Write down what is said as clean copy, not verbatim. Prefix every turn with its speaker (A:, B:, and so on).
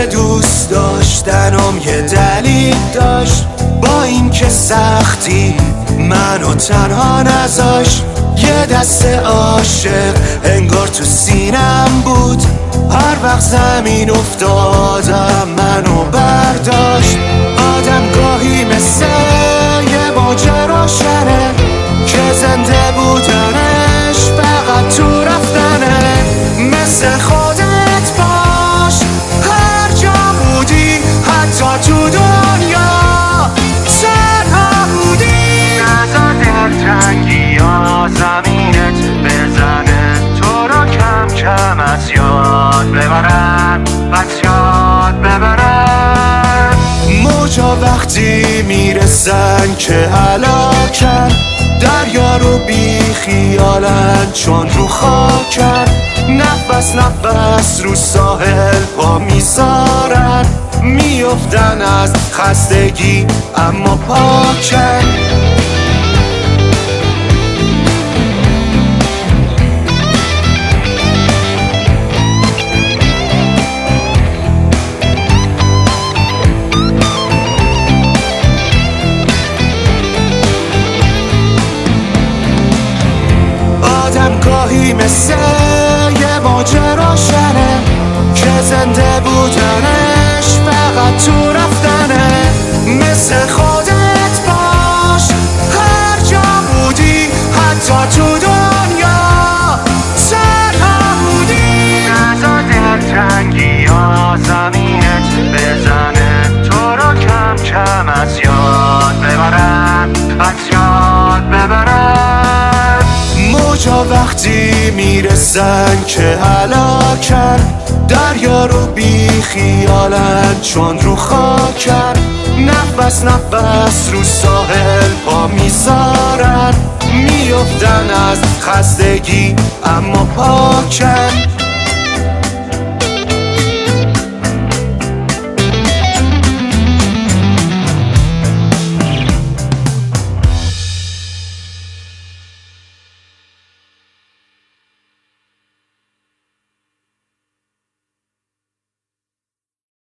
A: دوست داشتنم یه دلیل داشت، با این که سختی منو تنها نذاشت. یه دست عاشق انگار تو سینم بود، هر وقت زمین افتادم منو برداشت. آدم گاهی مثل یه ماجرا شنه که زنده بودنش فقط تو رفتنه. مثل خودت باش هر جا بودی، حتی تو دنیا تنها بودی. نزار دلتنگی یا زمینت بزنه تو رو کم کم از یاد ببرن، از یاد ببرن. موجا وقتی میرسن که هلاکن، دریا رو بی خیالن چون رو خاکن. نفس نفس رو ساحل پا میذارن، میافتن از خستگی اما پاکن. گاهی مثل یه ماجرا شنه که زنده بودنش فقط تو رفتنه. مثل خودت باش هر جا بودی، حتی تو دنیا تنها بودی. نزار دلتنگی یا زمینت بزنه تو رو کم کم از یاد ببرن، از یاد ببرن. موجا وقتی میرسن که هلاکن، دریا رو بی خیالن چون رو خاکن. نفس نفس رو ساحل پا میذارن، میافتن از خستگی اما پاکن.